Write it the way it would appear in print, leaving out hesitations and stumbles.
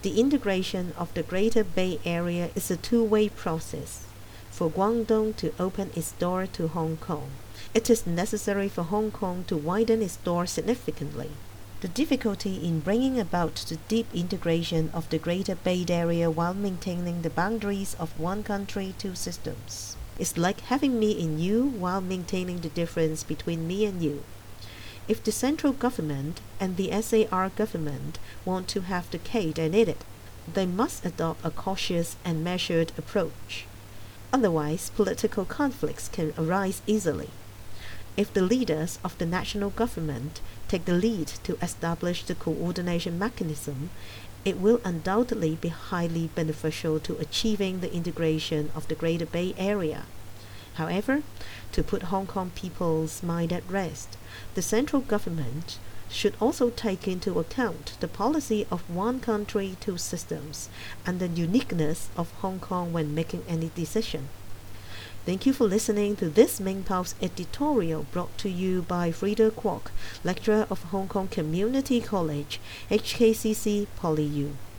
The integration of the Greater Bay Area is a two-way process. For Guangdong to open its door to Hong Kong, it is necessary for Hong Kong to widen its door significantly. The difficulty in bringing about the deep integration of the Greater Bay Area while maintaining the boundaries of one country, two systems is like having me in you while maintaining the difference between me and you. If the central government and the SAR government want to have the cake and eat it, they must adopt a cautious and measured approach. Otherwise, political conflicts can arise easily. If the leaders of the national government take the lead to establish the coordination mechanism, it will undoubtedly be highly beneficial to achieving the integration of the Greater Bay Area. However, to put Hong Kong people's mind at rest, the central government should also take into account the policy of one country, two systems, and the uniqueness of Hong Kong when making any decision. Thank you for listening to this Mingpao's editorial brought to you by Frida Kwok, lecturer of Hong Kong Community College, HKCC PolyU.